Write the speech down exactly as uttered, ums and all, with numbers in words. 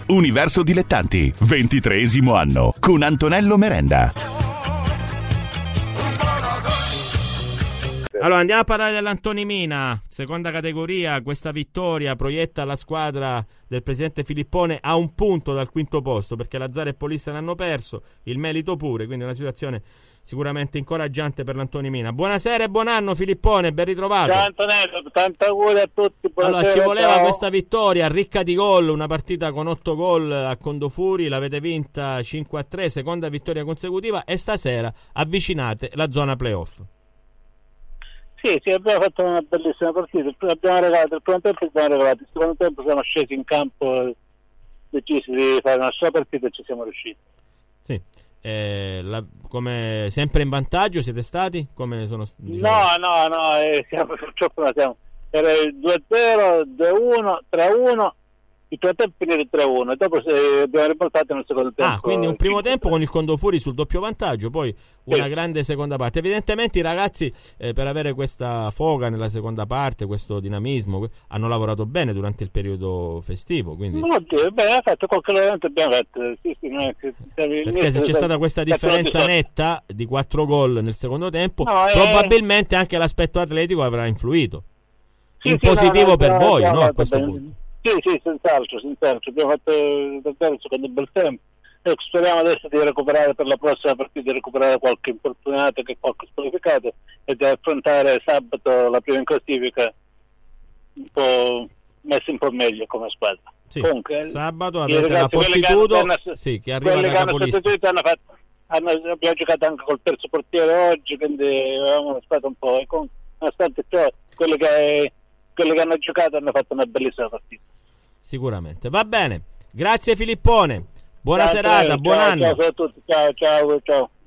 Universo Dilettanti, ventitreesimo anno, con Antonello Merenda. Allora andiamo a parlare dell'Antonimina, seconda categoria. Questa vittoria proietta la squadra del presidente Filippone a un punto dal quinto posto, perché Lazzaro e Polista ne hanno perso, il Melito pure, quindi una situazione sicuramente incoraggiante per l'Antonimina. Buonasera e buon anno Filippone, ben ritrovato. Ciao Antonello, tanti auguri a tutti. Buonasera, allora ci voleva ciao. Questa vittoria ricca di gol, una partita con otto gol a Condofuri, l'avete vinta cinque a tre, seconda vittoria consecutiva, e stasera avvicinate la zona playoff. Sì, sì, abbiamo fatto una bellissima partita. Abbiamo regalato il primo tempo, abbiamo regalato il secondo tempo, siamo scesi in campo, decisi di fare una sola partita e ci siamo riusciti. Sì, eh, la, come sempre in vantaggio siete stati? Come sono, diciamo... No, no, no, eh, siamo, purtroppo no, siamo. Era il due a zero, due a uno, tre a uno. Il primo tempo finire tre a uno e dopo abbiamo riportato nel secondo tempo. Ah, quindi un primo tempo con il Condofuri sul doppio vantaggio, poi una sì. grande seconda parte. Evidentemente i ragazzi eh, per avere questa foga nella seconda parte, questo dinamismo, hanno lavorato bene durante il periodo festivo, quindi... Oddio, beh, ha fatto qualche lavoro, abbiamo fatto. Sì, sì, non è che... Perché se c'è stata questa differenza netta di quattro gol nel secondo tempo, no, probabilmente eh... anche l'aspetto atletico avrà influito. Sì, in sì, positivo no, no, per no, voi, no, no, no, a questo bene. punto. Sì, sì, senz'altro, senz'altro. Abbiamo fatto davvero il secondo bel tempo. E speriamo adesso di recuperare per la prossima partita, di recuperare qualche infortunato, che qualche squalificato, e di affrontare sabato la prima in classifica un po' messo un po' meglio come squadra. Sì. Comunque, sabato avete la Fortitudo, che hanno, sì, che arriva da capolista. Hanno fatto, hanno, abbiamo giocato anche col terzo portiere oggi, quindi avevamo una squadra un po'. E con, nonostante ciò, quelli che, quelli che hanno giocato hanno fatto una bellissima partita. Sicuramente. Va bene. Grazie Filippone. Buona ciao, serata, ciao, buon ciao, anno. Ciao a tutti. Ciao, ciao, ciao.